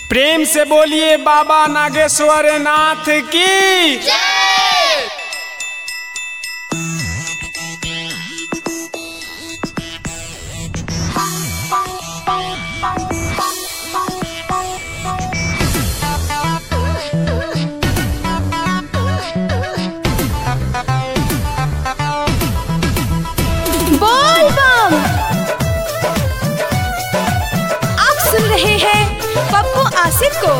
प्रेम से बोलिए बाबा नागेश्वर नाथ की जय। बोल बम। आप सुन रहे हैं पप्पू आसिफ को।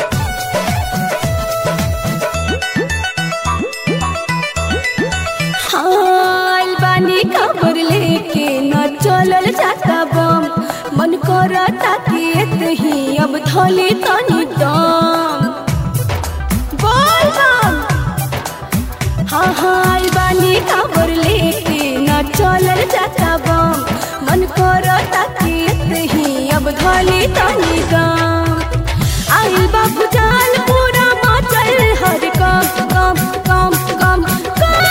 हाँ अलबानी खबर लेके न चलल जाता बम, मन करता कि एतही अब थली तनी दम। बोल बम। हाँ हाँ अलबानी खबर लेके न चलल जाता बम, मन करता कि एतही अब थली तनी दम। आइल बा भुजाल पूरा मचल हर कम कम कम कम कम।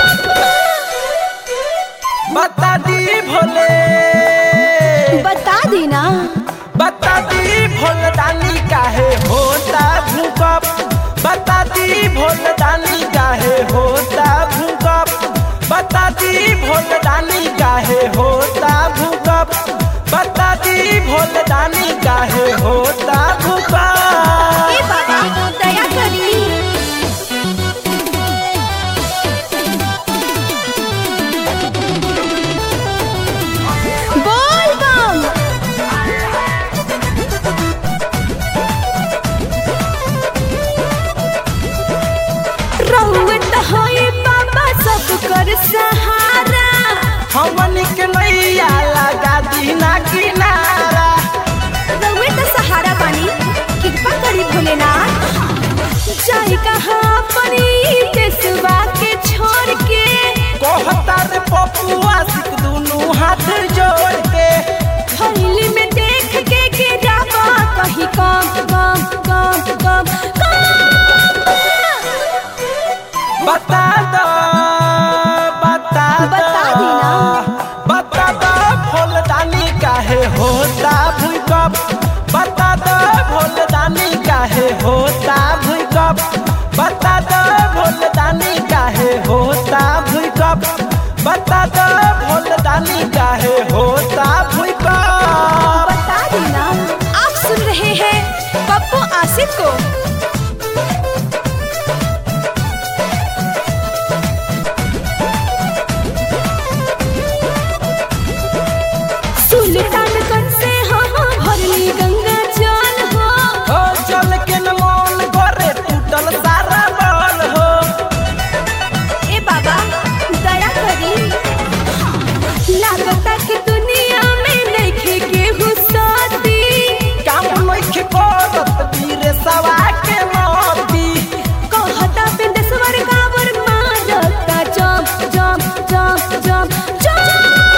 बता दी भोले, बता दी ना, बता दी भोलदानी काहे होता भूकंप, बता दी भोलदानी काहे होता भूकंप, बता दी भोलदानी काहे होता भूकंप, बता दी भोलदानी काहे होता भूकंप। ए बाबा दया करी। बोल बम। रहुत होए बाबा सब कर सहारा, हमन के नैया लगा दी ना किनारा। रहुत सहारा पानी कृपा करी भोलेनाथ। जाई कहाँ अपनी देशवा के छोड़ के, कहता रे पपुआ सिख दुनू हाथ जोड़ के, थैली में देख के गिरावा कहीं कम कम कम कम कम। बता दो, बता दो, बता दी ना। बता दो भोलदानी काहे होता भूकंप, बता दो भोलदानी काहे होता भूकंप, बता दो भोलदानी काहे होता भूकंप, बता दो भोलदानी काहे होता भूकंप। बता दी ना। आप सुन रहे हैं पप्पू आसिफ को। सुल्तानगंज से हाँ भरली गंगा जल हो, हो चल के न मन करे टूटल सारा बल हो। ए बाबा दया करी। लागता कि दुनिया में नइखे केहू साथी, काम नइखे करत वीर सवा के मोती, कहता बिंदेश्वर कावर मारता जम जम जम जम जम।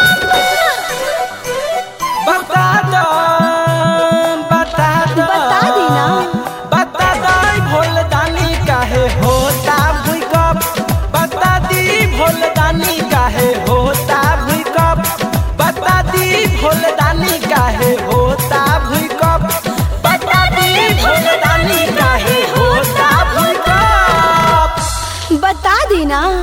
बता दो, बता दो, बता दी ना। बता दो भोलदानी काहे होता भूकंप, बता दी भोलदानी काहे होता भूकंप, बता दी भोलदानी काहे होता भूकंप, बता दी भोलदानी काहे होता भूकंप। बता दी ना।